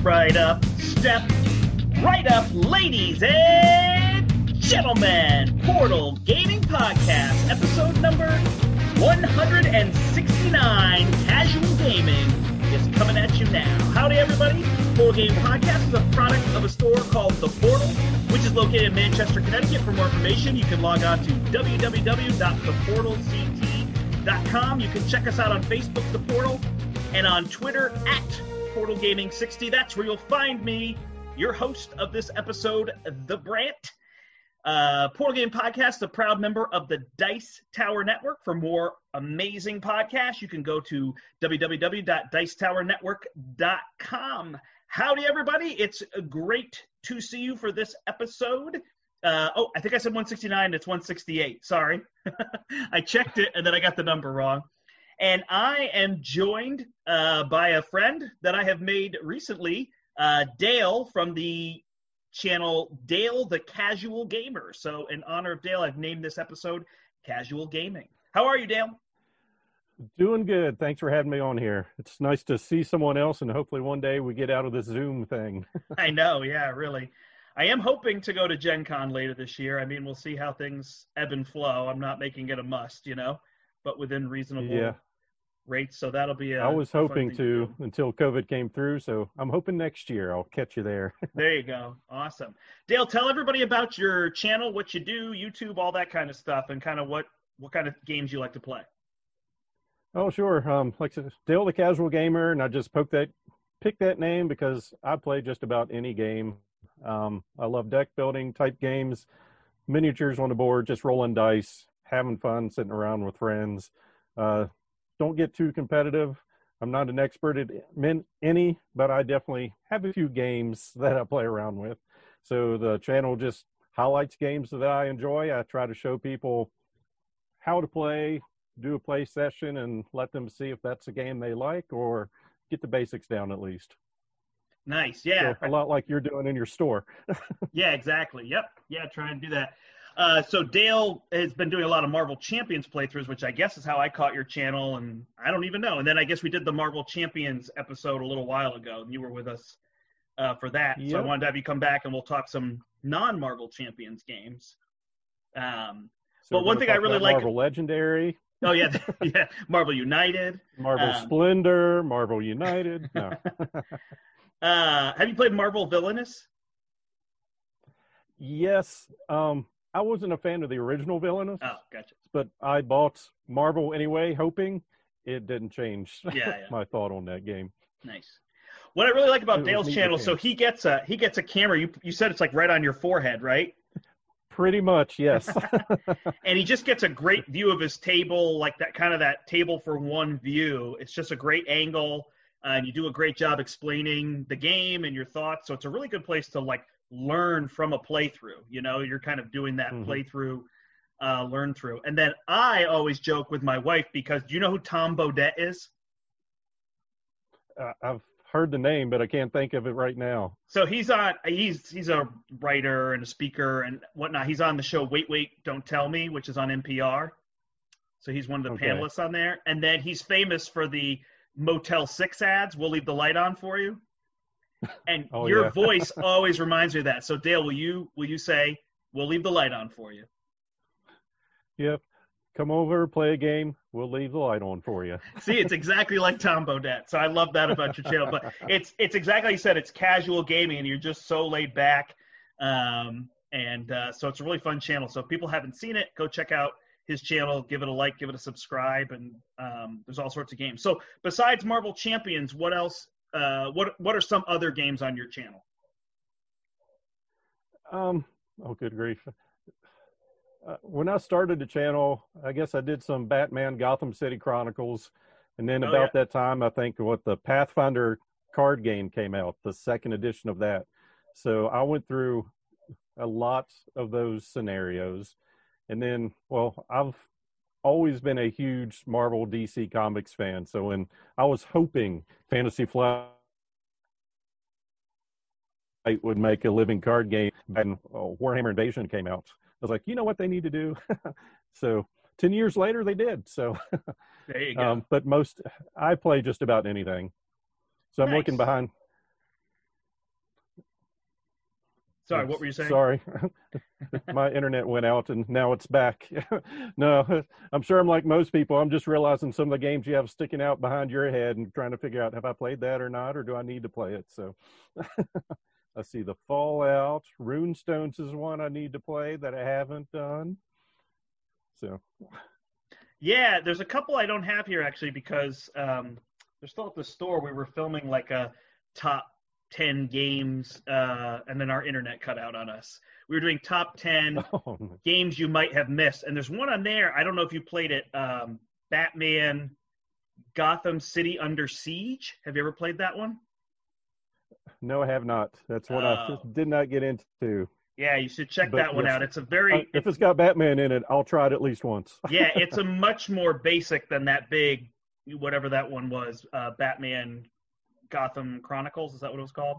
right up, step right up, ladies and gentlemen. Portal Gaming Podcast, episode number 169, Casual Gaming, is coming at you now. Howdy, everybody. Portal Gaming Podcast is a product of a store called The Portal, which is located in Manchester, Connecticut. For more information, you can log on to www.theportalct.com. You can check us out on Facebook, The Portal, and on Twitter at Portal Gaming 60. That's where you'll find me, your host of this episode, The Brant. Portal Game Podcast, a proud member of the Dice Tower Network. For more amazing podcasts, you can go to www.dicetowernetwork.com. Howdy, everybody. It's great to see you for this episode. I think I said 169. It's 168. Sorry. I checked it, and then I got the number wrong. And I am joined by a friend that I have made recently, Dale from the channel Dale the Casual Gamer. So in honor of Dale, I've named this episode Casual Gaming. How are you, Dale? Doing good. Thanks for having me on here. It's nice to see someone else, and hopefully one day we get out of this Zoom thing. I know, yeah, really. I am hoping to go to Gen Con later this year. I mean, we'll see how things ebb and flow. I'm not making it a must, but within reasonable rates. So that'll be I was hoping to until COVID came through. So I'm hoping next year I'll catch you there. There you go. Awesome. Dale, tell everybody about your channel, what you do, YouTube, all that kind of stuff, and kind of what kind of games you like to play. Oh, sure. Like I said, Dale the Casual Gamer, and I just picked that name because I play just about any game. I love deck building type games, miniatures on the board, just rolling dice, having fun, sitting around with friends. Don't get too competitive. I'm not an expert at any, but I definitely have a few games that I play around with. So the channel just highlights games that I enjoy. I try to show people how to play, do a play session, and let them see if that's a game they like or get the basics down at least. Nice, yeah. So a lot like you're doing in your store. Yeah, exactly. Yep. Yeah, trying to do that. So Dale has been doing a lot of Marvel Champions playthroughs, which I guess is how I caught your channel, and I don't even know. And then I guess we did the Marvel Champions episode a little while ago, and you were with us for that. Yep. So I wanted to have you come back, and we'll talk some non-Marvel Champions games. But one thing I really like... Marvel Legendary. Oh, yeah. Yeah. Marvel United. Marvel Splendor. Marvel United. No. Have you played Marvel Villainous? Yes. I wasn't a fan of the original Villainous. Oh, gotcha. But I bought Marvel anyway, hoping it didn't change my thought on that game. Nice. What I really like about Dale's channel, so he gets a camera. You said it's like right on your forehead, right? Pretty much, yes. And he just gets a great view of his table, like that table for one view. It's just a great angle, and you do a great job explaining the game and your thoughts. So it's a really good place to learn from a playthrough. You're kind of doing that playthrough, learn through. And then I always joke with my wife because do you know who Tom Bodett is? I've heard the name, but I can't think of it right now. So he's a writer and a speaker and whatnot. He's on the show Wait, Don't Tell Me, which is on NPR. So he's one of the panelists on there. And then he's famous for the Motel 6 ads. We'll leave the light on for you. And your voice always reminds me of that. So Dale, will you say, we'll leave the light on for you? Yep. Come over, play a game. We'll leave the light on for you. See, it's exactly like Tom Bodett. So I love that about your channel. But it's exactly like you said, it's casual gaming and you're just so laid back. So it's a really fun channel. So if people haven't seen it, go check out his channel, give it a like, give it a subscribe, and there's all sorts of games. So besides Marvel Champions, what else? What are some other games on your channel? Good grief. When I started the channel, I guess I did some Batman Gotham City Chronicles. And then that time, I think the Pathfinder card game came out, the second edition of that. So I went through a lot of those scenarios. And then, I've always been a huge Marvel DC Comics fan. So when I was hoping Fantasy Flight would make a living card game and Warhammer Invasion came out, I was like, you know what they need to do? So 10 years later, they did. So there you go. But I play just about anything. So I'm looking behind Sorry, what were you saying? Sorry. My internet went out and now it's back. No, I'm sure I'm like most people. I'm just realizing some of the games you have sticking out behind your head and trying to figure out, have I played that or not, or do I need to play it? So I see the Fallout. Runestones is one I need to play that I haven't done. So. Yeah, there's a couple I don't have here actually because they're still at the store. We were filming like a top 10 games, and then our internet cut out on us. We were doing top 10 games you might have missed, and there's one on there. I don't know if you played it. Batman Gotham City Under Siege. Have you ever played that one? No, I have not. That's what I did not get into. Yeah, you should check that one out. It's a very if it's got Batman in it, I'll try it at least once. Yeah, it's a much more basic than that big, whatever that one was, Batman Gotham Chronicles. Is that what it was called?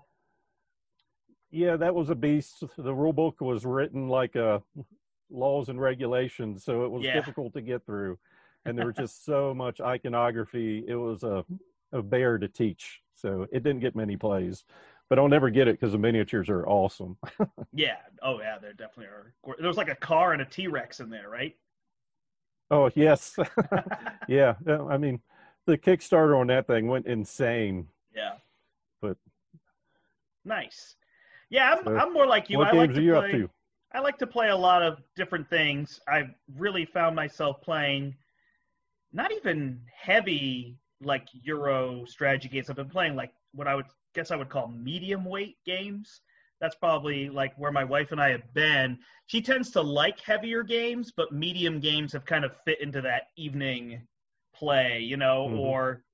Yeah, that was a beast. The rule book was written like laws and regulations, so it was difficult to get through. And there was just so much iconography. It was a bear to teach, so it didn't get many plays. But I'll never get it because the miniatures are awesome. Yeah. Oh, yeah, there definitely are. There was like a car and a T-Rex in there, right? Oh, yes. Yeah. I mean, the Kickstarter on that thing went insane. Yeah. But nice. Yeah, I'm more like you. What games are you up to? I like to play a lot of different things. I've really found myself playing not even heavy like Euro strategy games. I've been playing like what I would call medium weight games. That's probably like where my wife and I have been. She tends to like heavier games, but medium games have kind of fit into that evening play, or,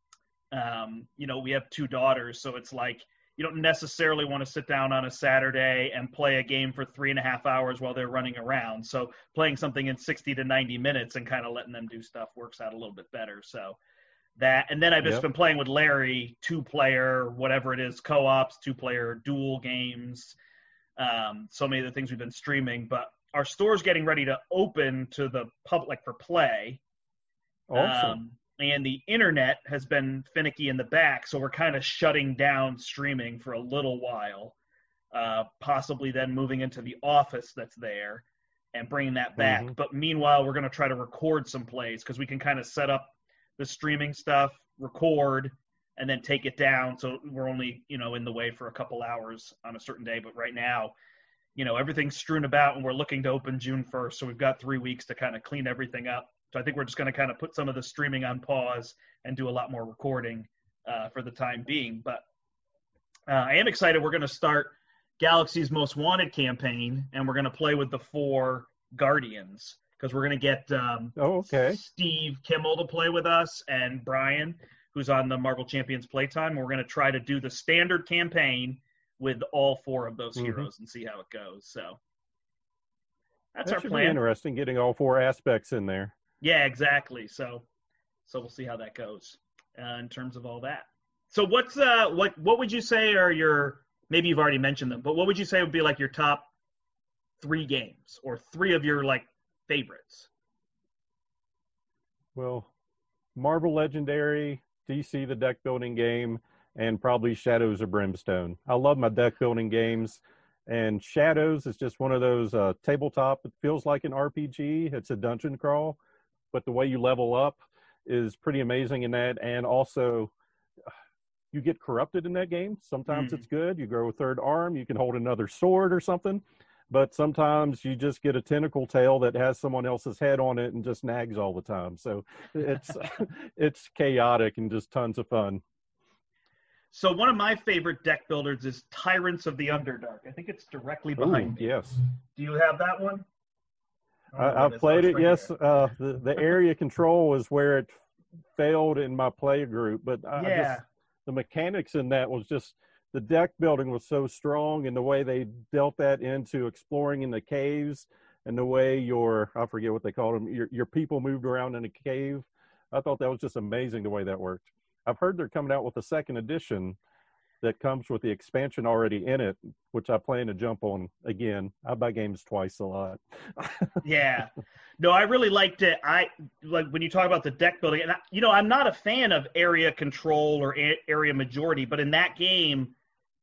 we have two daughters. So it's like, you don't necessarily want to sit down on a Saturday and play a game for 3.5 hours while they're running around. So playing something in 60 to 90 minutes and kind of letting them do stuff works out a little bit better. So that, and then I've just been playing with Larry, 2-player, whatever it is, co-ops, 2-player duel games. So many of the things we've been streaming, but our store's getting ready to open to the public for play. Awesome. And the internet has been finicky in the back, so we're kind of shutting down streaming for a little while, possibly then moving into the office that's there and bringing that back. Mm-hmm. But meanwhile, we're going to try to record some plays because we can kind of set up the streaming stuff, record, and then take it down. So we're only, in the way for a couple hours on a certain day. But right now, everything's strewn about and we're looking to open June 1st. So we've got 3 weeks to kind of clean everything up. So I think we're just going to kind of put some of the streaming on pause and do a lot more recording for the time being. But I am excited. We're going to start Galaxy's Most Wanted campaign, and we're going to play with the 4 Guardians because we're going to get Steve Kimmel to play with us and Brian, who's on the Marvel Champions Playtime. We're going to try to do the standard campaign with all 4 of those heroes and see how it goes. So that's our plan. That should be interesting, getting all 4 aspects in there. Yeah, exactly. So we'll see how that goes in terms of all that. So what would you say are your, maybe you've already mentioned them, but what would you say would be like your top 3 games or 3 of your like favorites? Well, Marvel Legendary, DC the deck building game, and probably Shadows of Brimstone. I love my deck building games. And Shadows is just one of those tabletop. It feels like an RPG. It's a dungeon crawl, but the way you level up is pretty amazing in that. And also, you get corrupted in that game. Sometimes it's good. You grow a 3rd arm. You can hold another sword or something. But sometimes you just get a tentacle tail that has someone else's head on it and just nags all the time. So it's chaotic and just tons of fun. So one of my favorite deck builders is Tyrants of the Underdark. I think it's directly behind me. Yes. Do you have that one? I've played it, yes. The area control is where it failed in my play group, but the mechanics in that was just, the deck building was so strong, and the way they dealt that into exploring in the caves and the way I forget what they called them, your people moved around in a cave. I thought that was just amazing the way that worked. I've heard they're coming out with a 2nd edition that comes with the expansion already in it, which I plan to jump on again. I buy games twice a lot. Yeah. No, I really liked it. I like when you talk about the deck building, and I'm not a fan of area control or area majority, but in that game,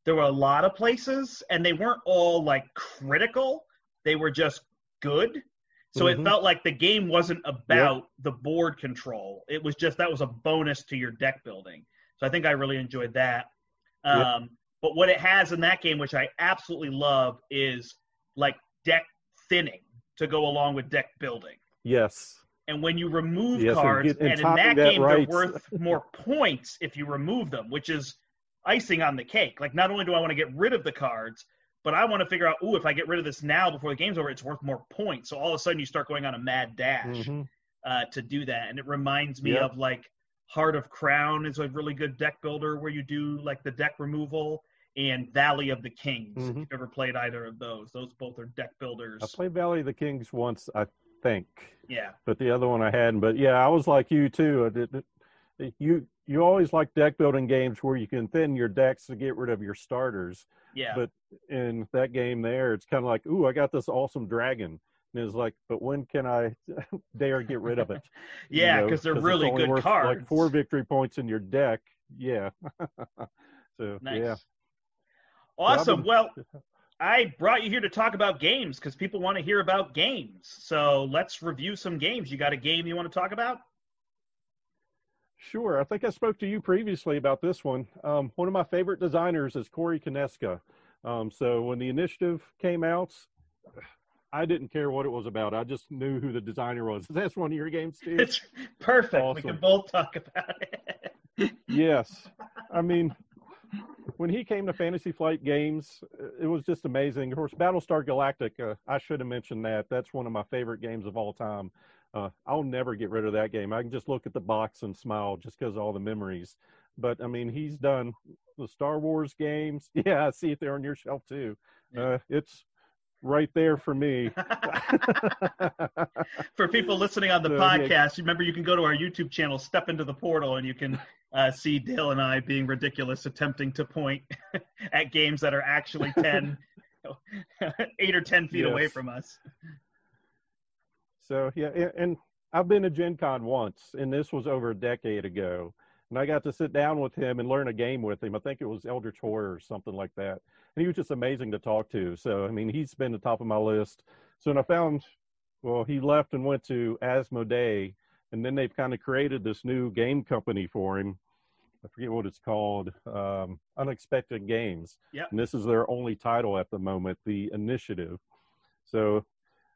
there were a lot of places, and they weren't all like critical. They were just good. So it Mm-hmm. felt like the game wasn't Yep. about the board control. It was just that was a bonus to your deck building. So I think I really enjoyed that. Yep. But what it has in that game, which I absolutely love, is like deck thinning to go along with deck building. Yes. And when you remove Yes. cards, And and in timing that that game, they're right. worth more points if you remove them, which is icing on the cake. Like, not only do I want to get rid of the cards, but I want to figure out, if I get rid of this now before the game's over, it's worth more points. So all of a sudden you start going on a mad dash Mm-hmm. to do that. And it reminds me Yep. of like Heart of Crown is a really good deck builder where you do like the deck removal, and Valley of the Kings. Mm-hmm. If you've ever played either of those both are deck builders. I played Valley of the Kings once, I think. Yeah. But the other one I hadn't. But yeah, I was like you too. You always like deck building games where you can thin your decks to get rid of your starters. Yeah. But in that game there, it's kind of like, I got this awesome dragon. And it's like, but when can I dare get rid of it? Yeah, because they're really it's only good worth cards. like 4 victory points in your deck. Yeah. So, nice. yeah. Awesome. Well, I brought you here to talk about games because people want to hear about games. So let's review some games. You got a game you want to talk about? Sure. I think I spoke to you previously about this one. One of my favorite designers is Corey Konieczka. So when the initiative came out, I didn't care what it was about. I just knew who the designer was. Is that one of your games, Steve? It's perfect. Awesome. We can both talk about it. Yes. I mean, when he came to Fantasy Flight Games, it was just amazing. Of course, Battlestar Galactica, I should have mentioned that. That's one of my favorite games of all time. I'll never get rid of that game. I can just look at the box and smile just because of all the memories. But, I mean, he's done the Star Wars games. Yeah, I see it there on your shelf, too. It's right there for me. For people listening on the podcast, yeah. Remember you can go to our YouTube channel, Step Into the Portal, and you can see Dale and I being ridiculous, attempting to point at games that are actually 8 or 10 feet away from us. So, yeah, and I've been to Gen Con once, and this was over a decade ago. And I got to sit down with him and learn a game with him. I think it was Eldritch Horror or something like that. And he was just amazing to talk to. So, I mean, he's been the top of my list. So when I found, he left and went to Asmodee, and then they've kind of created this new game company for him. I forget what it's called, Unexpected Games. Yep. And this is their only title at the moment, The Initiative. So,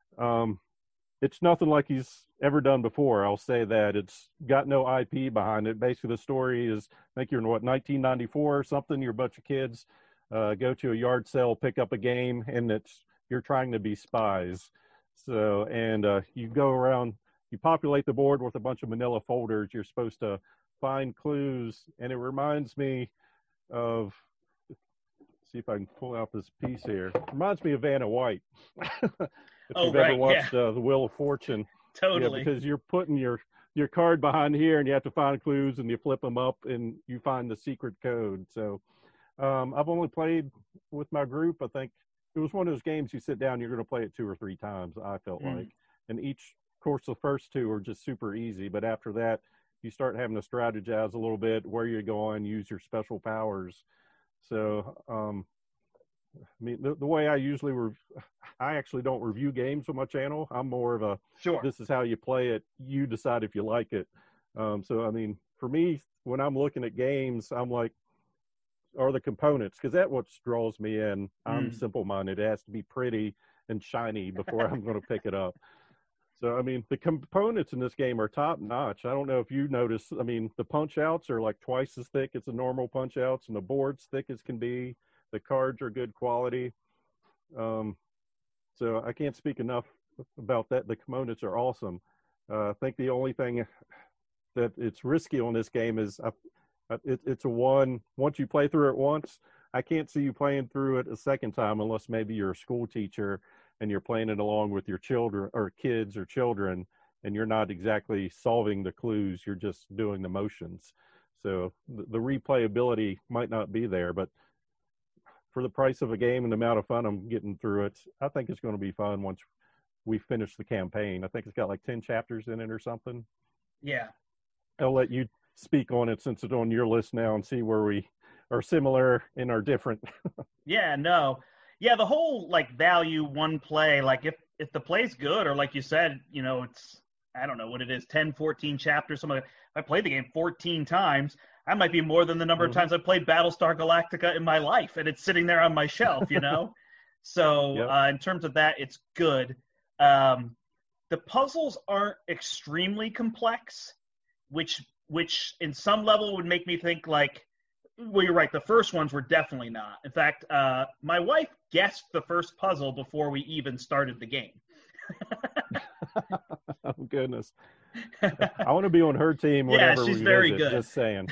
it's nothing like he's ever done before. I'll say that. It's got no IP behind it. Basically, the story is, I think you're in 1994 or something. You're a bunch of kids, go to a yard sale, pick up a game, and you're trying to be spies. So, and you go around, you populate the board with a bunch of manila folders. You're supposed to find clues, and it reminds me of, see if I can pull out this piece here. It reminds me of Vanna White. If you've ever watched The Wheel of Fortune. Totally. Yeah, because you're putting your card behind here, and you have to find clues, and you flip them up, and you find the secret code. So I've only played with my group. I think it was one of those games you sit down, you're going to play it 2 or 3 times, I felt like. And each course, the first 2 are just super easy. But after that, you start having to strategize a little bit, where you're going, use your special powers. So, I mean, the way I usually I actually don't review games on my channel. I'm more of this is how you play it. You decide if you like it. So, I mean, for me, when I'm looking at games, I'm like, are the components, because that's what draws me in. I'm simple-minded. It has to be pretty and shiny before I'm going to pick it up. So, I mean, the components in this game are top-notch. I don't know if you notice. I mean, the punch-outs are like twice as thick as the normal punch-outs, and the board's thick as can be. The cards are good quality. So I can't speak enough about that. The components are awesome. I think the only thing that it's risky on this game is it's a one. Once you play through it once, I can't see you playing through it a second time unless maybe you're a school teacher and you're playing it along with your children or kids or children, and you're not exactly solving the clues. You're just doing the motions. So the replayability might not be there, but for the price of a game and the amount of fun I'm getting through it, I think it's going to be fun once we finish the campaign. I think it's got like 10 chapters in it or something. Yeah. I'll let you speak on it since it's on your list now and see where are similar and are different. Yeah, no. Yeah, the whole like value one play, like if the play's good, or like you said, it's I don't know what it is, 10, 14 chapters, something like that. If I played the game 14 times, that might be more than the number of Mm-hmm. times I've played Battlestar Galactica in my life, and it's sitting there on my shelf. So Yep. in terms of that, it's good. Um, the puzzles aren't extremely complex, which in some level would make me think like, well, you're right. The first ones were definitely not. In fact, my wife guessed the first puzzle before we even started the game. Oh, goodness. I want to be on her team Yeah, whenever she's we very visit, good. just saying.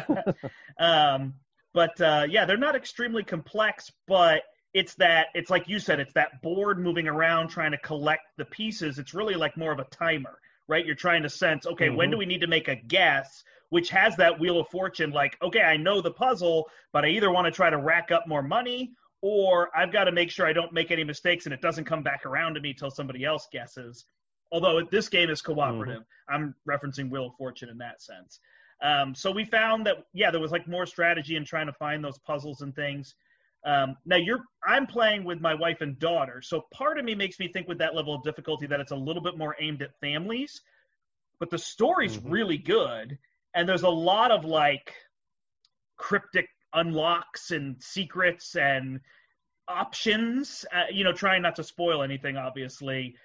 um, but yeah, they're not extremely complex, but it's like you said, it's that board moving around trying to collect the pieces. It's really like more of a timer, right? You're trying to sense, okay, when Mm-hmm. do we need to make a guess, which has that Wheel of Fortune, like, okay, I know the puzzle, but I either want to try to rack up more money or I've got to make sure I don't make any mistakes and it doesn't come back around to me till somebody else guesses. Although this game is Mm-hmm. cooperative. I'm referencing Wheel of Fortune in that sense. So we found that, yeah, there was like more strategy in trying to find those puzzles and things. Now I'm playing with my wife and daughter, so part of me makes me think with that level of difficulty that it's a little bit more aimed at families, but the story's Mm-hmm. really good, and there's a lot of like cryptic unlocks and secrets and options. Trying not to spoil anything, obviously.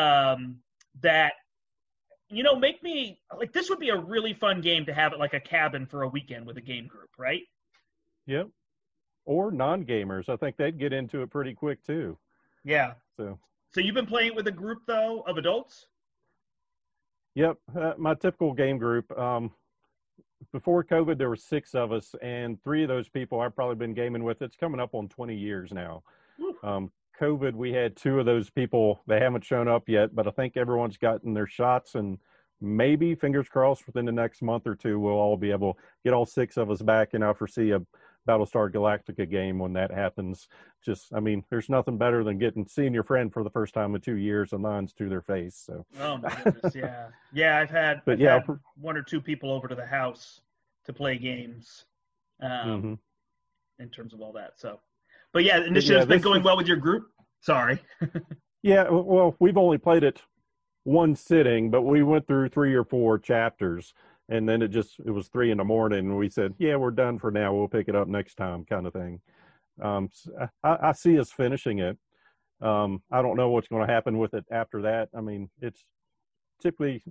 That make me like this would be a really fun game to have at like a cabin for a weekend with a game group, right? Yep. Or non-gamers. I think they'd get into it pretty quick too. Yeah. So, So you've been playing it with a group though of adults? yep. My typical game group. Before COVID, there were 6 of us, and 3 of those people I've probably been gaming with. It's coming up on 20 years now. Whew. COVID, we had 2 of those people. They haven't shown up yet, but I think everyone's gotten their shots, and maybe, fingers crossed, within the next month or 2, we'll all be able to get all 6 of us back, and I foresee a Battlestar Galactica game when that happens. I mean, there's nothing better than seeing your friend for the first time in 2 years and lines to their face. So, Oh my goodness, yeah, yeah. I've had but I've yeah. had 1 or 2 people over to the house to play games, Mm-hmm. in terms of all that. So, but yeah, But yeah, initiative's been this going is well with your group. Sorry. yeah. Well, we've only played it one sitting, but we went through 3 or 4 chapters, and then it was 3 in the morning, and we said, yeah, we're done for now. We'll pick it up next time, kind of thing. I see us finishing it. I don't know what's going to happen with it after that. I mean, it's typically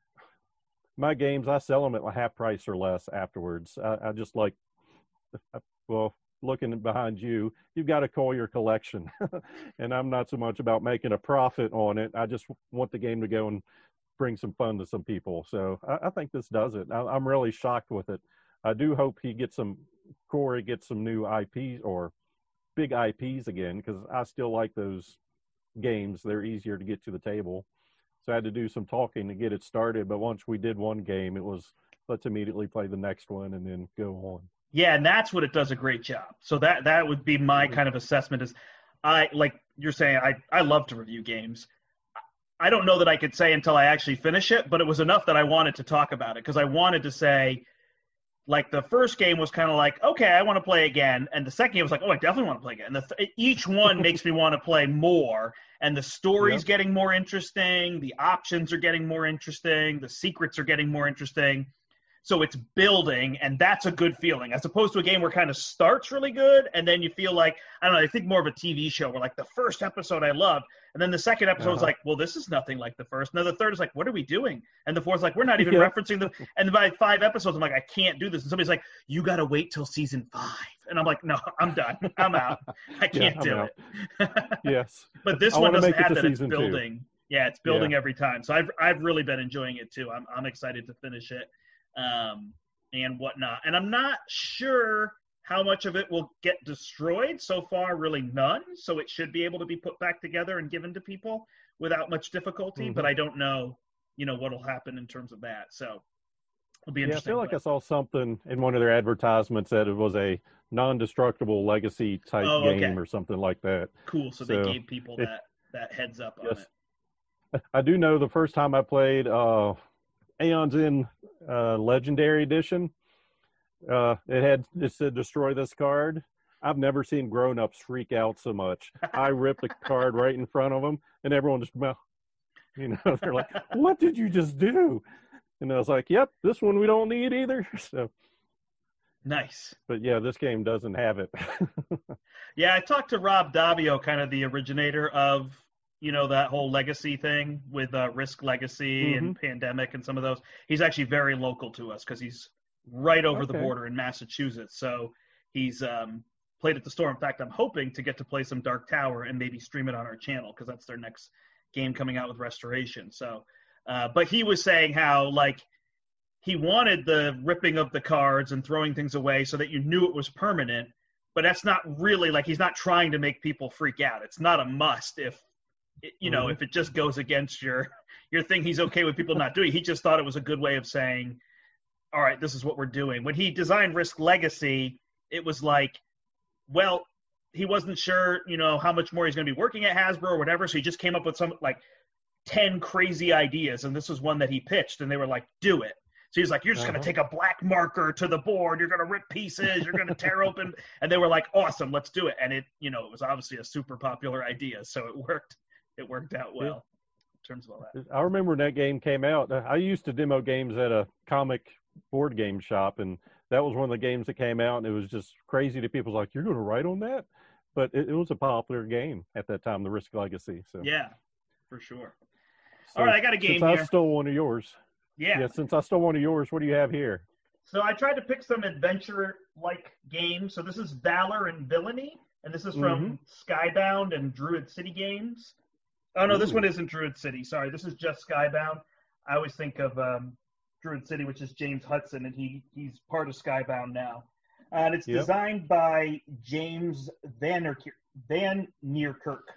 my games. I sell them at half price or less afterwards. I just like, well, looking behind you, you've got a Collier collection, and I'm not so much about making a profit on it. I just want the game to go and bring some fun to some people. So I think this does it. I'm really shocked with it. I do hope Corey gets some new IPs or big IPs again, because I still like those games. They're easier to get to the table. So I had to do some talking to get it started. But once we did one game, it was let's immediately play the next one and then go on. Yeah, and that's what it does a great job. So that would be my Mm-hmm. kind of assessment is I like you're saying I love to review games. I don't know that I could say until I actually finish it, but it was enough that I wanted to talk about it because I wanted to say like the first game was kind of like, okay, I want to play again. And the second game was like, oh, I definitely want to play again. And each one makes me want to play more. And the story's Yep. getting more interesting. The options are getting more interesting. The secrets are getting more interesting. So it's building, and that's a good feeling, as opposed to a game where it kind of starts really good, and then you feel like, I don't know, I think more of a TV show where like the first episode I loved, and then the second episode is Uh-huh. like, well, this is nothing like the first. And then the third is like, what are we doing? And the fourth is like, we're not even Yep. referencing the. And by 5 episodes, I'm like, I can't do this. And somebody's like, you got to wait till season 5. And I'm like, no, I'm done. I'm out. I Yeah, can't I'm do out. it. Yes. But this I one want to doesn't make it have to that. It's season 2. building. Yeah, it's Yeah. building every time. So I've really been enjoying it too. I'm excited to finish it. And whatnot. And I'm not sure how much of it will get destroyed. So far, really none. So it should be able to be put back together and given to people without much difficulty. Mm-hmm. But I don't know, what'll happen in terms of that. So it'll be Yeah, I feel interesting. like I saw something in one of their advertisements that it was a non-destructible legacy type Oh, okay, game or something like that. cool. So they So, gave people it, that heads up on yes, it. I do know the first time I played Aeon's in Legendary Edition, It said destroy this card. I've never seen grown-ups freak out so much. I ripped the card right in front of them, and everyone just, well, they're like, what did you just do? And I was like, yep, this one we don't need either. So Nice. but yeah, this game doesn't have it. Yeah, I talked to Rob Daviau, kind of the originator of, that whole legacy thing with Risk Legacy and Pandemic and some of those. He's actually very local to us because he's right over the border in Massachusetts. So he's played at the store. In fact, I'm hoping to get to play some Dark Tower and maybe stream it on our channel because that's their next game coming out with Restoration. So, but he was saying how, like, he wanted the ripping of the cards and throwing things away so that you knew it was permanent, but that's not really, like, he's not trying to make people freak out. It's not a must if it just goes against your thing. He's okay with people not doing it. He just thought it was a good way of saying, all right, this is what we're doing. When he designed Risk Legacy, it was like, well, he wasn't sure, how much more he's going to be working at Hasbro or whatever, so he just came up with some, like, 10 crazy ideas, and this was one that he pitched, and they were like, do it. So he's like, you're just going to take a black marker to the board. You're going to rip pieces. You're going to tear open. And they were like, awesome, let's do it. And it was obviously a super popular idea. So it worked. It worked out well in terms of all that. I remember when that game came out. I used to demo games at a comic board game shop, and that was one of the games that came out, and it was just crazy to people. Like, you're going to write on that? But it was a popular game at that time, the Risk Legacy. So yeah, for sure. So, all right, I got a game since here. I stole one of yours. Yeah, since I stole one of yours, what do you have here? So I tried to pick some adventure-like games. So this is Valor and Villainy, and this is from Skybound and Druid City Games. Oh, no, this one isn't Druid City. Sorry, this is just Skybound. I always think of Druid City, which is James Hudson, and he's part of Skybound now. And it's designed by James Van Nierkerk.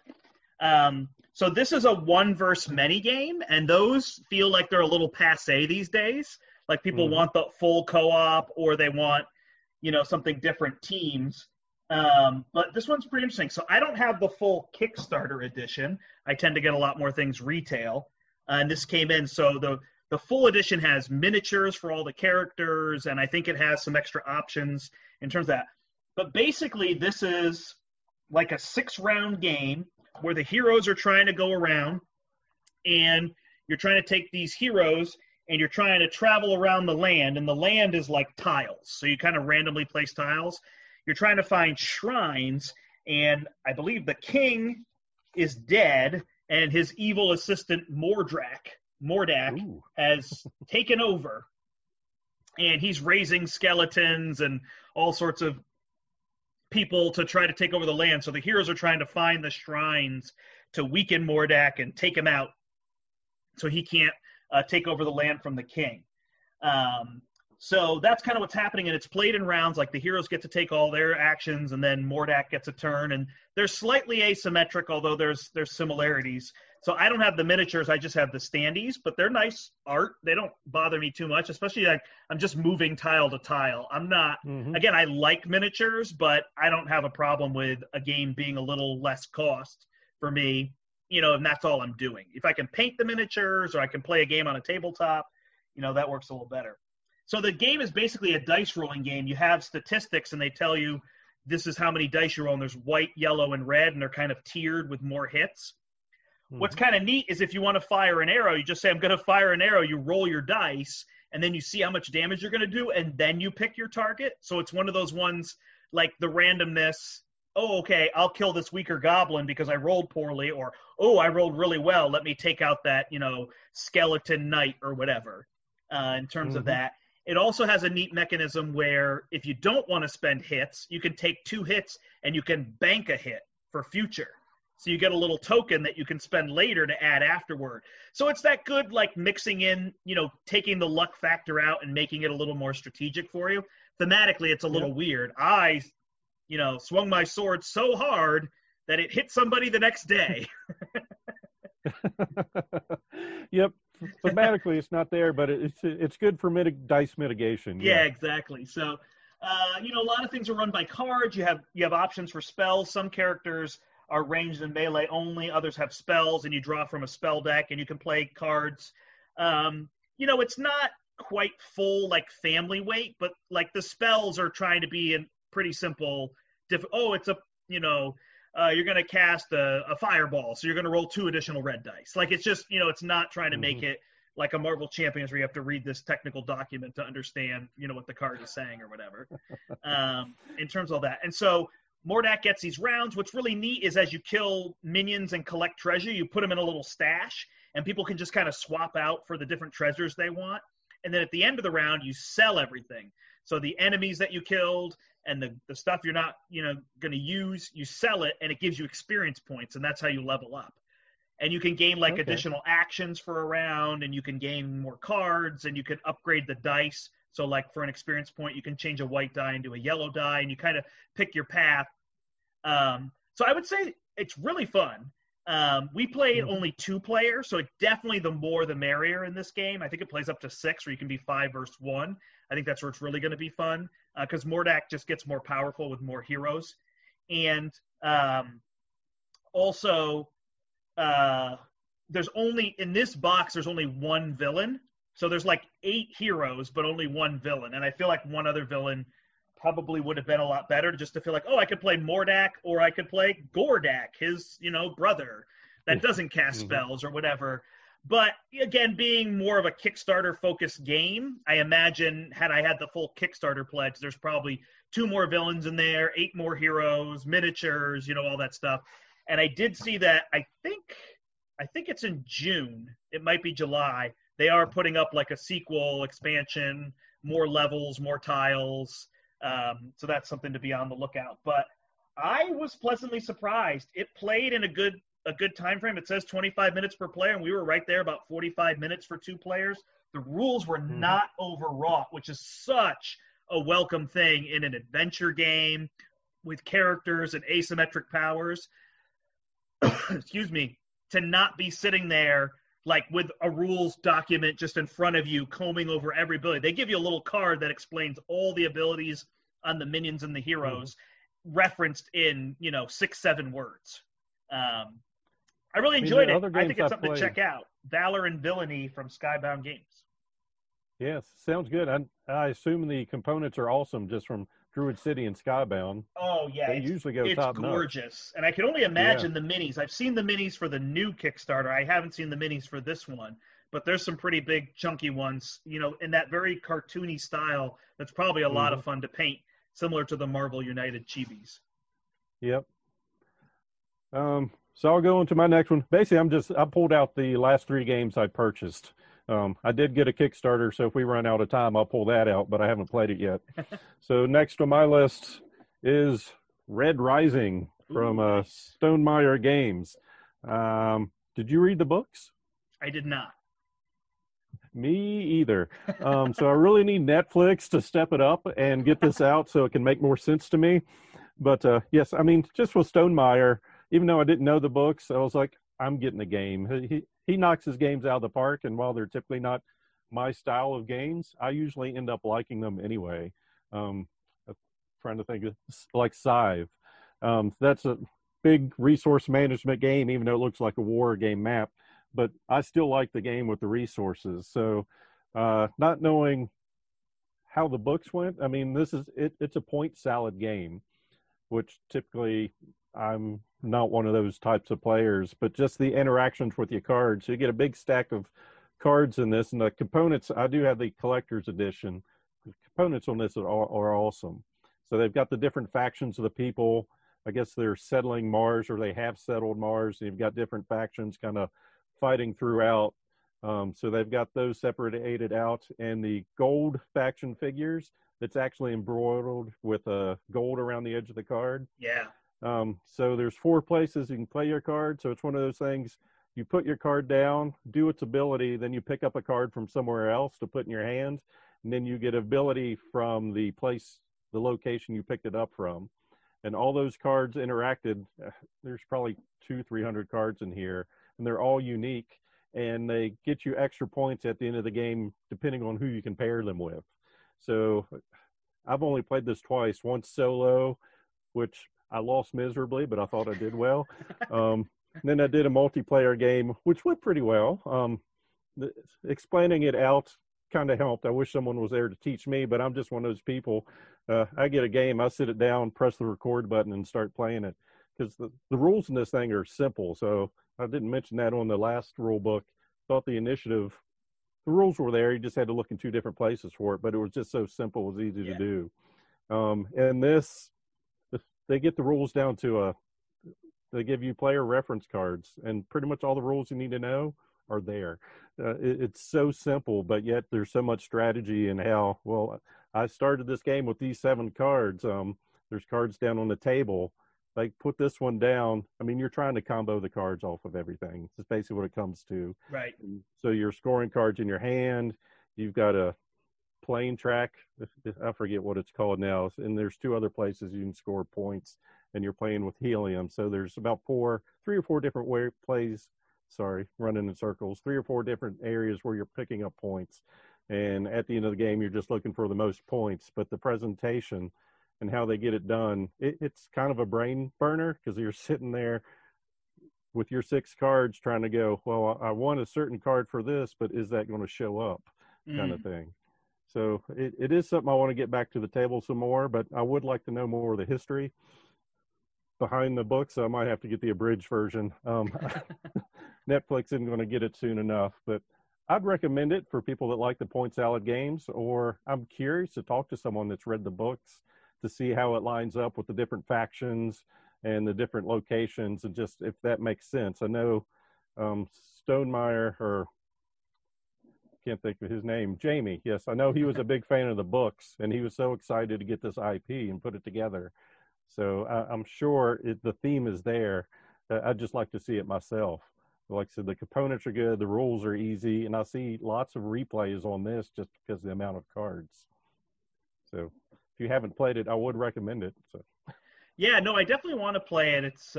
So this is a one versus many game, and those feel like they're a little passé these days. Like people want the full co-op, or they want, something different teams. But this one's pretty interesting. So I don't have the full Kickstarter edition. I tend to get a lot more things retail. And this came in. So the full edition has miniatures for all the characters, and I think it has some extra options in terms of that. But basically, this is like a 6-round game where the heroes are trying to go around, and you're trying to take these heroes, and you're trying to travel around the land, and the land is like tiles. So you kind of randomly place tiles. You're trying to find shrines, and I believe the king is dead, and his evil assistant Mordak has taken over, and he's raising skeletons and all sorts of people to try to take over the land. So the heroes are trying to find the shrines to weaken Mordak and take him out so he can't take over the land from the king. So that's kind of what's happening, and it's played in rounds. Like the heroes get to take all their actions, and then Mordak gets a turn, and they're slightly asymmetric, although there's similarities. So I don't have the miniatures, I just have the standees, but they're nice art. They don't bother me too much, especially like I'm just moving tile to tile. I'm not, again, I like miniatures, but I don't have a problem with a game being a little less cost for me, and that's all I'm doing. If I can paint the miniatures or I can play a game on a tabletop, that works a little better. So the game is basically a dice rolling game. You have statistics, and they tell you this is how many dice you roll, and there's white, yellow, and red, and they're kind of tiered with more hits. What's kind of neat is if you want to fire an arrow, you just say, I'm going to fire an arrow. You roll your dice, and then you see how much damage you're going to do, and then you pick your target. So it's one of those ones like the randomness. Oh, okay, I'll kill this weaker goblin because I rolled poorly, or, oh, I rolled really well. Let me take out that, skeleton knight or whatever in terms of that. It also has a neat mechanism where if you don't want to spend hits, you can take 2 hits and you can bank a hit for future. So you get a little token that you can spend later to add afterward. So it's that good, like, mixing in, taking the luck factor out and making it a little more strategic for you. Thematically, it's a little weird. I, swung my sword so hard that it hit somebody the next day. Yep. Thematically, it's not there, but it's good for dice mitigation. Yeah, exactly. So, a lot of things are run by cards. You have options for spells. Some characters are ranged and melee only. Others have spells, and you draw from a spell deck, and you can play cards. It's not quite full like family weight, but like the spells are trying to be in pretty simple. It's a you're going to cast a fireball, so you're going to roll 2 additional red dice. Like it's just it's not trying to make it like a Marvel Champions where you have to read this technical document to understand what the card is saying or whatever. In terms of that, and so Mordak gets these rounds. What's really neat is as you kill minions and collect treasure, you put them in a little stash, and people can just kind of swap out for the different treasures they want. And then at the end of the round, you sell everything. So the enemies that you killed and the stuff you're not, going to use, you sell it, and it gives you experience points, and that's how you level up. And you can gain additional actions for a round, and you can gain more cards, and you can upgrade the dice. So like for an experience point, you can change a white die into a yellow die, and you kind of pick your path. So I would say it's really fun. We played only 2 players, so definitely the more the merrier in this game. I think it plays up to 6, where you can be 5 versus 1. I think that's where it's really going to be fun because Mordak just gets more powerful with more heroes. And also, there's only in this box, there's only 1 villain. So there's like 8 heroes, but only 1 villain. And I feel like one other villain probably would have been a lot better just to feel like, I could play Mordak or I could play Gordak, his, brother that doesn't cast spells or whatever. But again, being more of a Kickstarter-focused game, I imagine had I had the full Kickstarter pledge, there's probably 2 more villains in there, 8 more heroes, miniatures, all that stuff. And I did see that, I think it's in June. It might be July. They are putting up like a sequel, expansion, more levels, more tiles. So that's something to be on the lookout. But I was pleasantly surprised. It played in a good time frame. It says 25 minutes per player, and we were right there about 45 minutes for 2 players. The rules were not overwrought, which is such a welcome thing in an adventure game with characters and asymmetric powers. Excuse me, to not be sitting there like with a rules document just in front of you, combing over every ability. They give you a little card that explains all the abilities on the minions and the heroes referenced in, 6-7 words. I really enjoyed it. I think it's something to check out. Valor and Villainy from Skybound Games. Yes, sounds good. I assume the components are awesome just from Druid City and Skybound. Oh, yeah. They usually go top notch. It's gorgeous. And I can only imagine the minis. I've seen the minis for the new Kickstarter. I haven't seen the minis for this one. But there's some pretty big, chunky ones, in that very cartoony style that's probably a lot of fun to paint, similar to the Marvel United chibis. Yep. So I'll go into my next one. Basically, I pulled out the last 3 games I purchased. I did get a Kickstarter, so if we run out of time, I'll pull that out, but I haven't played it yet. So next on my list is Red Rising from Stonemaier Games. Did you read the books? I did not. Me either. So I really need Netflix to step it up and get this out so it can make more sense to me. But yes, I mean, just with Stonemaier, even though I didn't know the books, I was like, I'm getting the game. He knocks his games out of the park, and while they're typically not my style of games, I usually end up liking them anyway. I'm trying to think of like Scythe. That's a big resource management game, even though it looks like a war game map. But I still like the game with the resources. So not knowing how the books went, I mean, it's a point salad game, which typically I'm not one of those types of players, but just the interactions with your cards. So you get a big stack of cards in this, and the components, I do have the collector's edition. The components on this are awesome. So they've got the different factions of the people. I guess they're settling Mars, or they have settled Mars. And you've got different factions kind of fighting throughout. So they've got those separated out, and the gold faction figures that's actually embroidered with gold around the edge of the card. Yeah. So there's 4 places you can play your card. So it's one of those things, you put your card down, do its ability, then you pick up a card from somewhere else to put in your hand, and then you get ability from the location you picked it up from. And all those cards interacted, there's probably 200-300 cards in here, and they're all unique, and they get you extra points at the end of the game depending on who you can pair them with. So I've only played this twice, once solo, which I lost miserably, but I thought I did well. Then I did a multiplayer game, which went pretty well. Explaining it out kind of helped. I wish someone was there to teach me, but I'm just one of those people. I get a game, I sit it down, press the record button, and start playing it. Because the rules in this thing are simple. So I didn't mention that on the last rule book. Thought the rules were there. You just had to look in two different places for it, but it was just so simple, it was easy to do. And this, they get the rules down to they give you player reference cards, and pretty much all the rules you need to know are there. It's so simple, but yet there's so much strategy in how, well, I started this game with these 7 cards. There's cards down on the table. Like, put this one down. I mean, you're trying to combo the cards off of everything. That's basically what it comes to. Right. So you're scoring cards in your hand. You've got a plane track. I forget what it's called now. And there's 2 other places you can score points, and you're playing with helium. So there's about 3 or 4 different running in circles, 3 or 4 different areas where you're picking up points. And at the end of the game, you're just looking for the most points. But the presentation and how they get it done, it's kind of a brain burner, because you're sitting there with your 6 cards trying to go, well, I want a certain card for this, but is that going to show up, kind of thing. So it is something I want to get back to the table some more, but I would like to know more of the history behind the book, so I might have to get the abridged version. Netflix isn't going to get it soon enough, but I'd recommend it for people that like the point salad games, or I'm curious to talk to someone that's read the books to see how it lines up with the different factions and the different locations, and just if that makes sense. I know Stonemeyer, or can't think of his name, Jamie. Yes, I know he was a big fan of the books, and he was so excited to get this IP and put it together. So I'm sure the theme is there. I'd just like to see it myself. Like I said, the components are good, the rules are easy, and I see lots of replays on this just because of the amount of cards. So if you haven't played it, I would recommend it. So. Yeah, no, I definitely want to play it. It's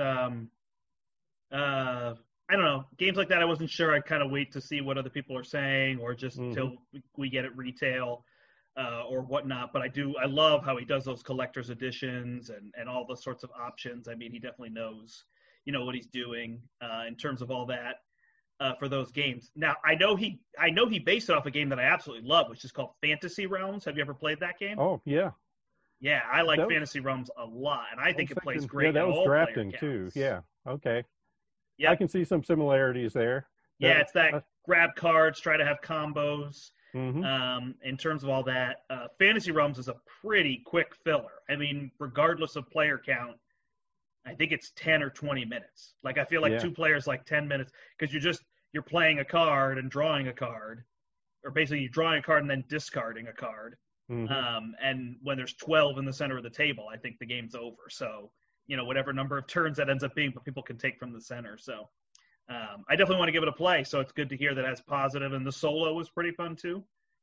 I don't know, games like that, I wasn't sure. I'd kind of wait to see what other people are saying, or just until we get it retail or whatnot. But I love how he does those collector's editions and all the sorts of options. I mean, he definitely knows, what he's doing in terms of all that for those games. Now, I know he based it off a game that I absolutely love, which is called Fantasy Realms. Have you ever played that game? Oh, yeah. Yeah, I like Fantasy Realms a lot, and I think it plays great. Yeah, that was all drafting too. Yeah, okay. Yeah, I can see some similarities there. Yeah, it's that grab cards, try to have combos. Mm-hmm. In terms of all that, Fantasy Realms is a pretty quick filler. I mean, regardless of player count, I think it's 10 or 20 minutes. Like, I feel like 2 players, like 10 minutes, because you're playing a card and drawing a card, or basically you're drawing a card and then discarding a card. Mm-hmm. And when there's 12 in the center of the table, I think the game's over. So, whatever number of turns that ends up being, but people can take from the center. So I definitely want to give it a play. So it's good to hear that it has positive, and the solo was pretty fun too.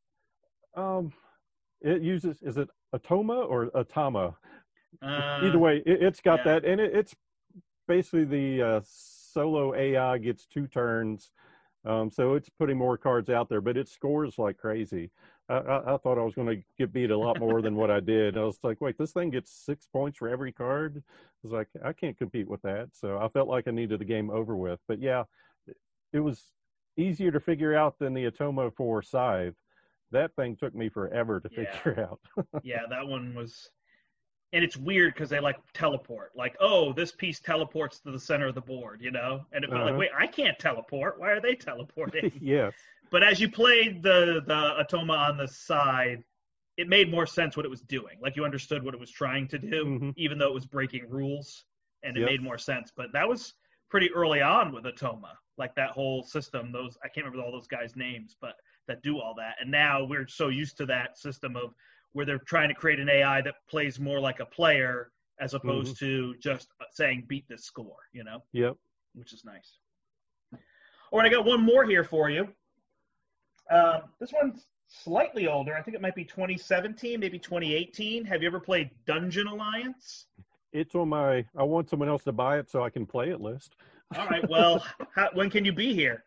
It uses, is it Atoma or Atama? Either way, it's got that, and it's basically the solo AI gets 2 turns. So it's putting more cards out there, but it scores like crazy. I thought I was going to get beat a lot more than what I did. I was like, wait, this thing gets 6 points for every card? I was like, I can't compete with that. So I felt like I needed the game over with. But yeah, it was easier to figure out than the Atoma for Scythe. That thing took me forever to figure out. Yeah, that one was... And it's weird because they teleport. Like, oh, this piece teleports to the center of the board, And it felt like, wait, I can't teleport. Why are they teleporting? Yes. But as you played the Atoma on the side, it made more sense what it was doing. Like, you understood what it was trying to do, even though it was breaking rules, and it made more sense. But that was pretty early on with Atoma, like that whole system. I can't remember all those guys' names, but that do all that. And now we're so used to that system of where they're trying to create an AI that plays more like a player as opposed to just saying, beat this score, Yep. Which is nice. All right, I got one more here for you. This one's slightly older. I think it might be 2017, maybe 2018. Have you ever played Dungeon Alliance? It's on I want someone else to buy it so I can play it list. All right, well, when can you be here?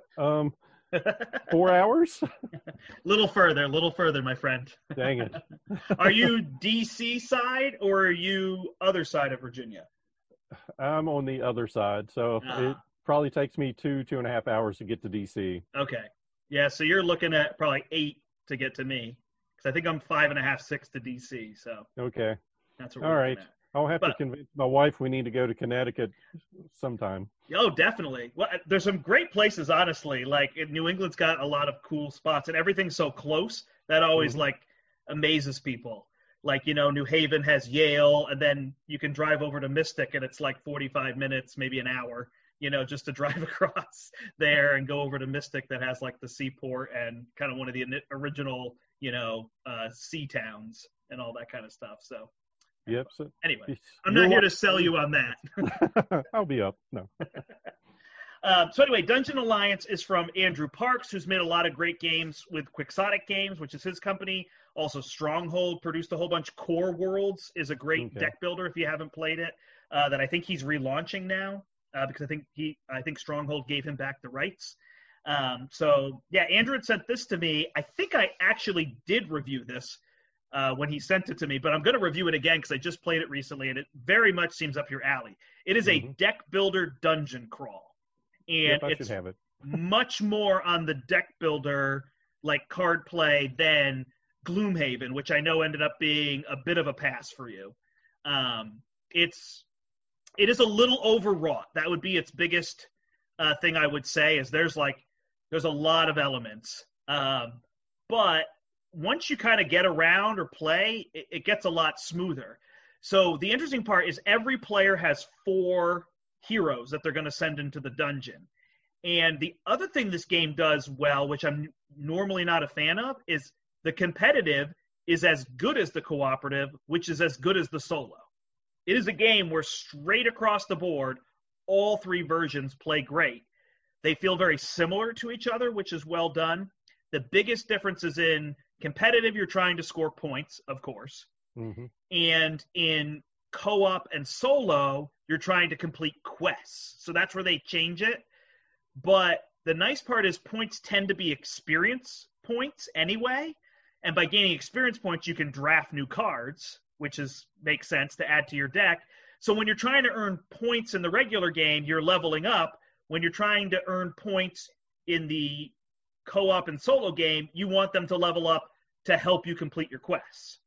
4 hours? Little further, my friend. Dang it. Are you DC side or are you other side of Virginia? I'm on the other side, so it probably takes me 2.5 hours to get to DC. Okay. Yeah, so you're looking at probably to get to me because I think I'm 5.5, 6 to DC. So Okay. that's what All we're right. looking at. I'll have to convince my wife we need to go to Connecticut sometime. Oh, definitely. Well, there's some great places, honestly. Like New England's got a lot of cool spots, and everything's so close that always like amazes people. Like, New Haven has Yale, and then you can drive over to Mystic, and it's like 45 minutes, maybe an hour, just to drive across there and go over to Mystic that has like the seaport and kind of one of the original, sea towns and all that kind of stuff. So, yep. So, anyway, I'm not here to sell you on that. I'll be up. No. So anyway, Dungeon Alliance is from Andrew Parks, who's made a lot of great games with Quixotic Games, which is his company. Also, Stronghold produced a whole bunch. Core Worlds is a great deck builder if you haven't played it. That I think he's relaunching now because I think Stronghold gave him back the rights. So yeah, Andrew had sent this to me. I think I actually did review this when he sent it to me, but I'm going to review it again because I just played it recently, and it very much seems up your alley. It is a deck builder dungeon crawl. And it's much more on the deck builder, like card play, than Gloomhaven, which I know ended up being a bit of a pass for you. It is a little overwrought. That would be its biggest thing I would say. Is there's a lot of elements, but once you kind of get around or play, it gets a lot smoother. So the interesting part is every player has 4 heroes that they're going to send into the dungeon. And the other thing this game does well, which I'm normally not a fan of, is the competitive is as good as the cooperative, which is as good as the solo. It is a game where straight across the board, all 3 versions play great. They feel very similar to each other, which is well done. The biggest difference is in competitive, you're trying to score points, of course. And in co-op and solo, you're trying to complete quests. So that's where they change it. But the nice part is points tend to be experience points anyway. And by gaining experience points, you can draft new cards, which makes sense to add to your deck. So when you're trying to earn points in the regular game, you're leveling up. When you're trying to earn points in the co-op and solo game, you want them to level up to help you complete your quests.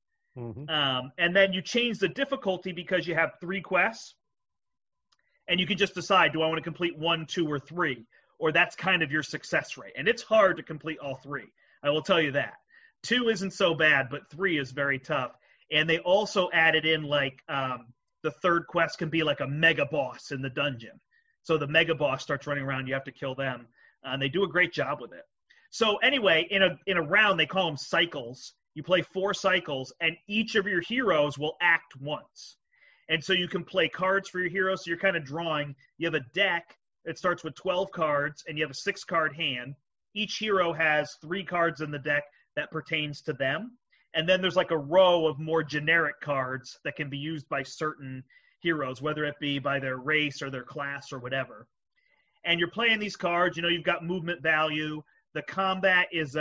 And then you change the difficulty because you have 3 quests, and you can just decide, do I want to complete 1, 2, or 3? Or that's kind of your success rate. And it's hard to complete all 3. I will tell you that. 2 isn't so bad, but 3 is very tough. And they also added in the third quest can be like a mega boss in the dungeon. So the mega boss starts running around, you have to kill them. And they do a great job with it. So anyway, in a round, they call them cycles. You play 4 cycles, and each of your heroes will act once. And so you can play cards for your heroes. So you're kind of drawing. You have a deck. It starts with 12 cards, and you have a 6-card hand. Each hero has 3 cards in the deck that pertains to them. And then there's like a row of more generic cards that can be used by certain heroes, whether it be by their race or their class or whatever. And you're playing these cards. You've got movement value. The combat is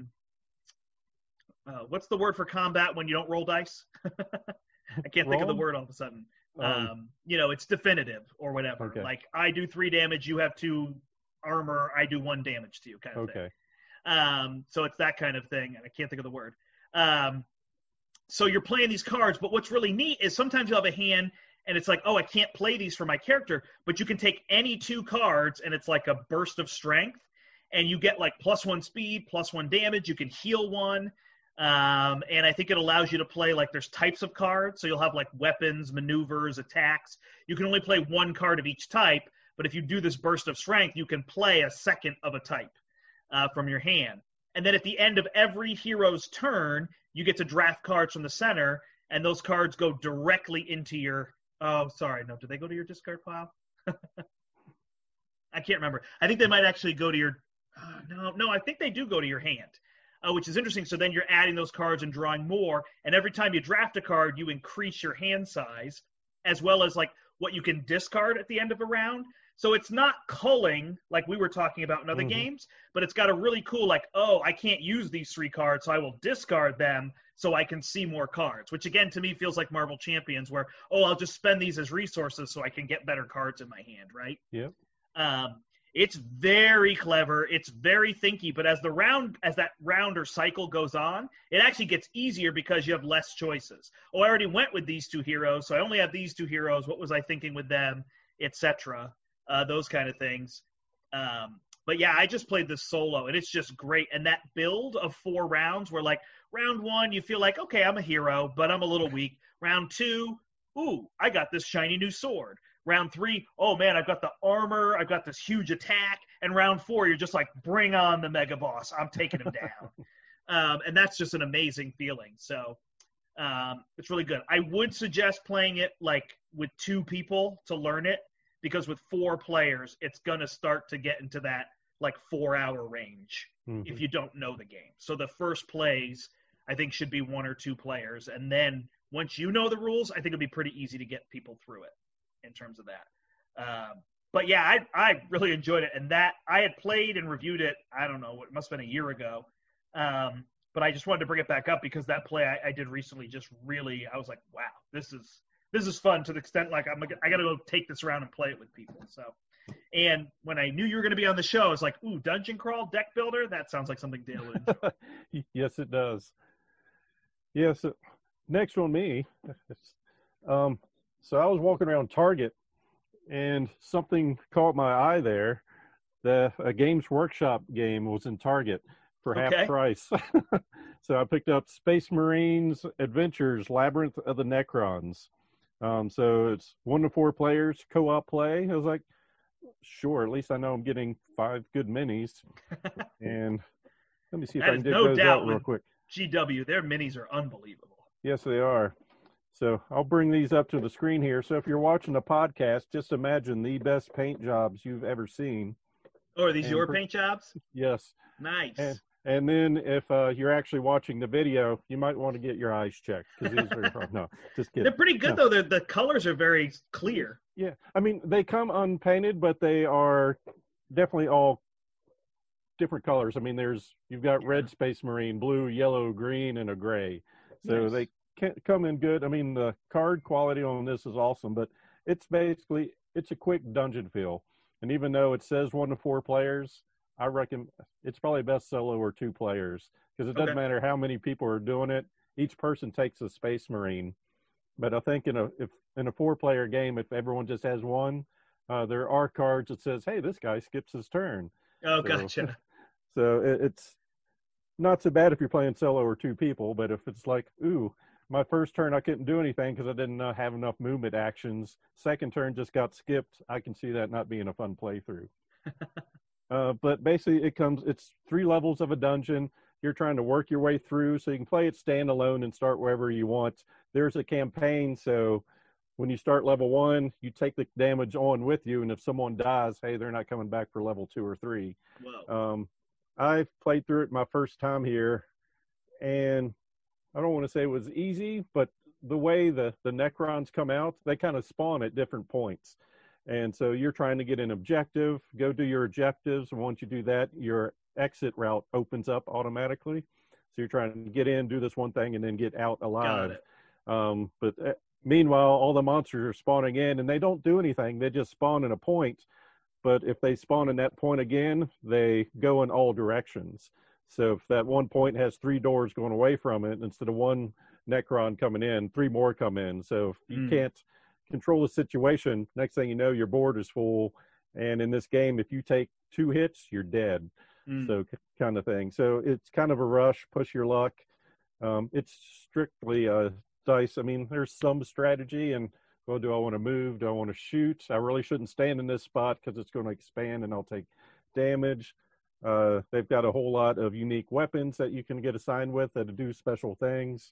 what's the word for combat when you don't roll dice? I can't think of the word all of a sudden. It's definitive or whatever. Okay. Like I do 3 damage, you have 2 armor, I do 1 damage to you kind of thing. So it's that kind of thing, and I can't think of the word. So you're playing these cards, but what's really neat is sometimes you'll have a hand and it's like, oh, I can't play these for my character, but you can take any 2 cards and it's like a burst of strength, and you get like +1 speed, +1 damage, you can heal 1. And I think it allows you to play, like, there's types of cards. So you'll have like weapons, maneuvers, attacks. You can only play 1 card of each type, but if you do this burst of strength, you can play a second of a type from your hand. And then at the end of every hero's turn, you get to draft cards from the center, and those cards go directly into your, do they go to your discard pile? I can't remember. I think they might actually go to your, no, I think they do go to your hand. Which is interesting. So then you're adding those cards and drawing more. And every time you draft a card, you increase your hand size, as well as like what you can discard at the end of a round. So it's not culling like we were talking about in other games, but it's got a really cool, like, oh, I can't use these 3 cards, so I will discard them so I can see more cards, which again, to me, feels like Marvel Champions where, oh, I'll just spend these as resources so I can get better cards in my hand, right? Yeah. It's very clever. It's very thinky, but as that round or cycle goes on, it actually gets easier because you have less choices. Oh, I already went with these two heroes, so I only have these two heroes. What was I thinking with them, etc. Those kind of things. But yeah, I just played this solo, and it's just great. And that build of 4 rounds, where like round 1, you feel like, okay, I'm a hero, but I'm a little weak. Round 2, ooh, I got this shiny new sword. Round 3, oh man, I've got the armor, I've got this huge attack. And round 4, you're just like, bring on the mega boss. I'm taking him down. And that's just an amazing feeling. So it's really good. I would suggest playing it like with 2 people to learn it, because with 4 players, it's going to start to get into that like 4-hour range if you don't know the game. So the first plays, I think, should be 1 or 2 players. And then once you know the rules, I think it'll be pretty easy to get people through it in terms of that. But yeah, I really enjoyed it. And that I had played and reviewed it, I don't know, it must have been a year ago. But I just wanted to bring it back up because that play I did recently just really, I was like, wow, this is fun to the extent like I got to go take this around and play it with people. So, and when I knew you were going to be on the show, I was like, ooh, Dungeon Crawl deck builder. That sounds like something Dale would enjoy. Yes, it does. Yes. Next on me. So I was walking around Target and something caught my eye there. A Games Workshop game was in Target for half price. So I picked up Space Marines Adventures Labyrinth of the Necrons. So it's 1 to 4 players, co-op play. I was like, sure, at least I know I'm getting 5 good minis. And let me see if I can dig those out real quick. GW, their minis are unbelievable. Yes, they are. So I'll bring these up to the screen here. So if you're watching a podcast, just imagine the best paint jobs you've ever seen. Oh, are these your paint jobs? Yes. Nice. And then if you're actually watching the video, you might want to get your eyes checked because these are no, just kidding. They're pretty good though. The colors are very clear. Yeah, I mean they come unpainted, but they are definitely all different colors. I mean, you've got red Space Marine, blue, yellow, green, and a gray. So they come in good. I mean, the card quality on this is awesome, but it's a quick dungeon feel. And even though it says 1 to 4 players, I reckon it's probably best solo or 2 players because it doesn't matter how many people are doing it. Each person takes a Space Marine. But I think in a 4-player game, if everyone just has one, there are cards that says, "Hey, this guy skips his turn." Oh, gotcha. So it's not so bad if you're playing solo or 2 people, but if it's like, ooh, my first turn I couldn't do anything because I didn't have enough movement actions. Second turn just got skipped. I can see that not being a fun playthrough. But basically it's 3 levels of a dungeon. You're trying to work your way through, so you can play it standalone and start wherever you want. There's a campaign, so when you start level 1, you take the damage on with you, and if someone dies, hey, they're not coming back for level 2 or 3. Whoa. I've played through it my first time here, and I don't want to say it was easy, but the way the Necrons come out, they kind of spawn at different points. And so you're trying to get an objective, go do your objectives, and once you do that, your exit route opens up automatically. So you're trying to get in, do this one thing, and then get out alive. But meanwhile, all the monsters are spawning in, and they don't do anything. They just spawn in a point. But if they spawn in that point again, they go in all directions. So if that one point has 3 doors going away from it, instead of 1 Necron coming in, 3 more come in. So if you can't control the situation, next thing you know, your board is full. And in this game, if you take 2 hits, you're dead. So kind of thing. So it's kind of a rush, push your luck. It's strictly dice. I mean, there's some strategy and, well, do I want to move? Do I want to shoot? I really shouldn't stand in this spot because it's going to expand and I'll take damage. They've got a whole lot of unique weapons that you can get assigned with that do special things.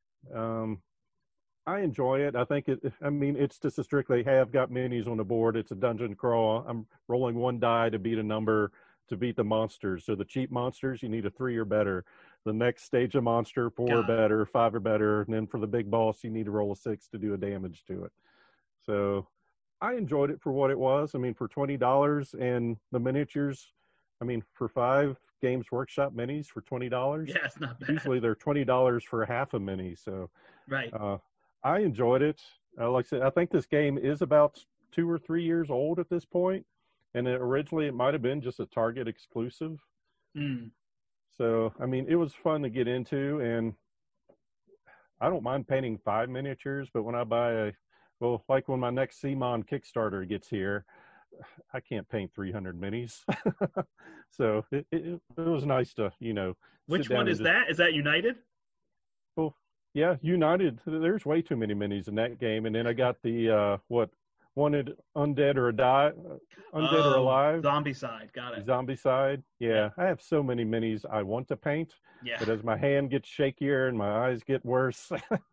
I enjoy it. I think it's just a strictly, hey, I've got minis on the board. It's a dungeon crawl. I'm rolling 1 die to beat a number to beat the monsters. So the cheap monsters, you need a 3 or better. The next stage of monster, 4 or better, 5 or better. And then for the big boss, you need to roll a 6 to do a damage to it. So I enjoyed it for what it was. I mean, for $20 and the miniatures, I mean, for 5 Games Workshop minis for $20. Yeah, it's not bad. Usually they're $20 for half a mini. So right. I enjoyed it. Like I said, I think this game is about 2 or 3 years old at this point. and originally it might have been just a Target exclusive. Mm. So, I mean, it was fun to get into, and I don't mind painting 5 miniatures, but when I buy like when my next CMON Kickstarter gets here, I can't paint 300 minis. So it was nice to, Which one is that? Is that United? Well, yeah, United. There's way too many minis in that game. And then I got the, Wanted Undead or Alive. Zombicide. Got it. Zombicide. Yeah, I have so many minis I want to paint. Yeah. But as my hand gets shakier and my eyes get worse,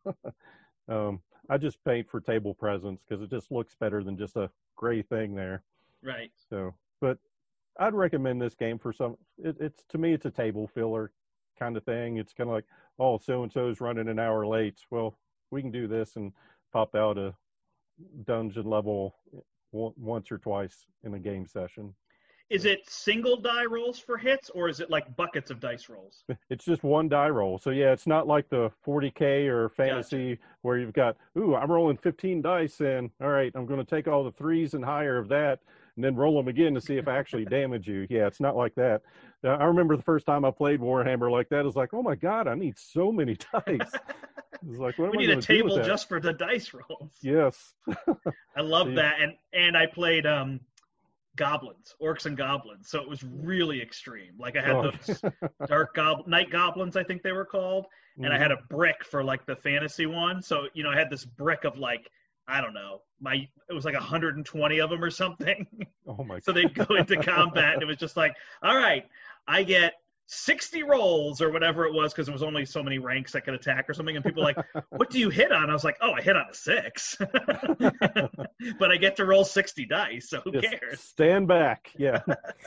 I just paint for table presence because it just looks better than just a gray thing there. Right. So, but I'd recommend this game for it's to me, it's a table filler kind of thing. It's kind of like, oh, so-and-so's running an hour late. Well, we can do this and pop out a dungeon level once or twice in a game session. Is it single die rolls for hits, or is it like buckets of dice rolls? It's just one die roll. So yeah, it's not like the 40K or fantasy where you've got, I'm rolling 15 dice and all right, I'm going to take all the 3s and higher of that and then roll them again to see if I actually damage you. Yeah, it's not like that. I remember the first time I played Warhammer like that, it was like, oh my God, I need so many dice. It's like, what am I we need a table just for the dice rolls. Yes. I love that. And I played goblins, orcs and goblins. So it was really extreme. Like I had those night goblins, I think they were called. And I had a brick for like the fantasy one. So, I had this brick of like, I don't know, it was like 120 of them or something. Oh my God. So they'd go into combat and it was just like, all right, I get 60 rolls or whatever it was, because there was only so many ranks that could attack or something. And people were like, what do you hit on? I was like, I hit on a 6. But I get to roll 60 dice, so who cares? Stand back. Yeah.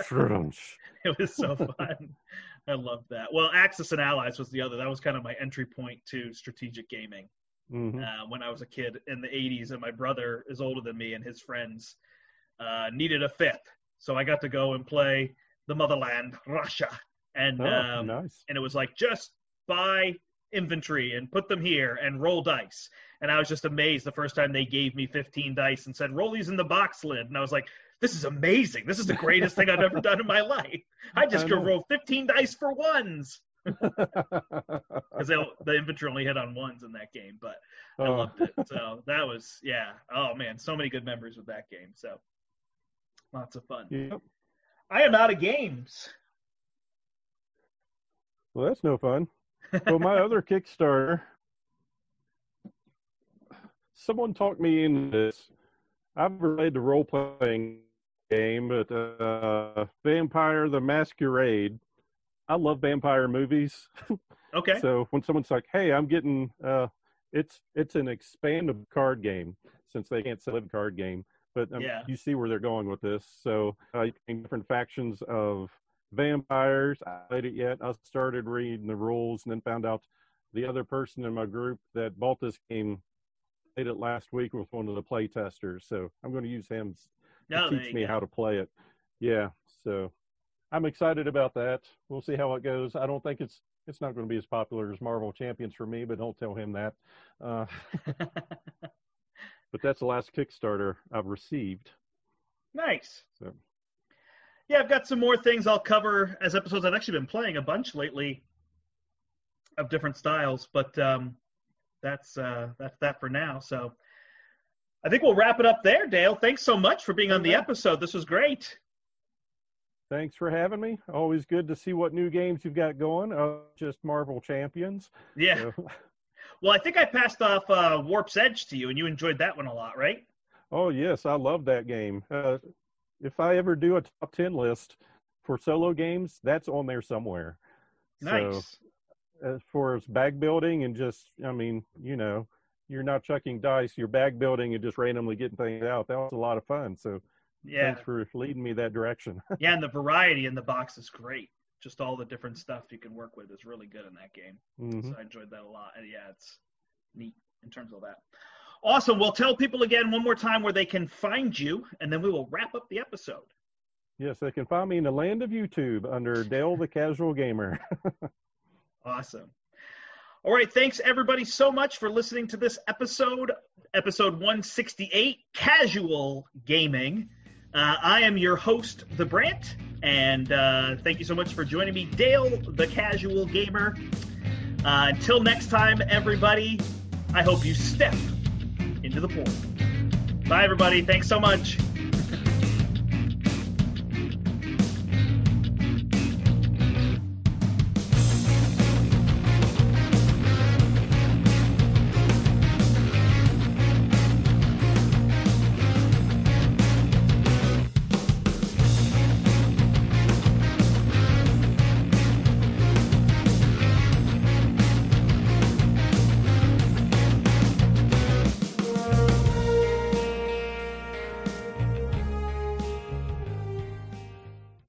It was so fun. I loved that. Well, Axis and Allies was the other. That was kind of my entry point to strategic gaming. When I was a kid in the 80s, and my brother is older than me, and his friends needed a 5th. So I got to go and play the motherland, Russia. And nice. And it was like, just buy infantry and put them here and roll dice. And I was just amazed the first time they gave me 15 dice and said, roll these in the box lid. And I was like, this is amazing. This is the greatest thing I've ever done in my life. I just could roll 15 dice for ones. Because the infantry only hit on 1s in that game, but I loved it. So that was, oh man, so many good memories with that game. So lots of fun. Yep. I am out of games. Well, that's no fun. Well, my other Kickstarter, someone talked me into this. I've played the role-playing game, but Vampire the Masquerade. I love vampire movies. Okay. So when someone's like, hey, I'm getting, it's an expandable card game, since they can't sell a card game. But you see where they're going with this. So different factions of vampires. I played it yet. I started reading the rules and then found out the other person in my group that bought this game played it last week with one of the play testers. So I'm going to use him to teach me how to play it. Yeah. So I'm excited about that. We'll see how it goes. I don't think it's not going to be as popular as Marvel Champions for me, but don't tell him that. But that's the last Kickstarter I've received. Nice. So. Yeah, I've got some more things I'll cover as episodes. I've actually been playing a bunch lately of different styles, but that's that for now. So I think we'll wrap it up there, Dale. Thanks so much for being on the episode. This was great. Thanks for having me. Always good to see what new games you've got going. Just Marvel Champions. Yeah. So. Well, I think I passed off Warp's Edge to you, and you enjoyed that one a lot, right? Oh, yes. I love that game. If I ever do a top 10 list for solo games, that's on there somewhere. Nice. So, as far as bag building and just, you're not chucking dice, you're bag building and just randomly getting things out. That was a lot of fun. So thanks for leading me that direction. Yeah, and the variety in the box is great. Just all the different stuff you can work with is really good in that game. Mm-hmm. So I enjoyed that a lot. And yeah, it's neat in terms of that. Awesome. Well, tell people again one more time where they can find you, and then we will wrap up the episode. Yes, they can find me in the land of YouTube under Dale the Casual Gamer. Awesome. All right. Thanks, everybody, so much for listening to this episode 168, Casual Gaming. I am your host, The Brant, and thank you so much for joining me, Dale, the Casual Gamer. Until next time, everybody, I hope you step into the portal. Bye, everybody. Thanks so much.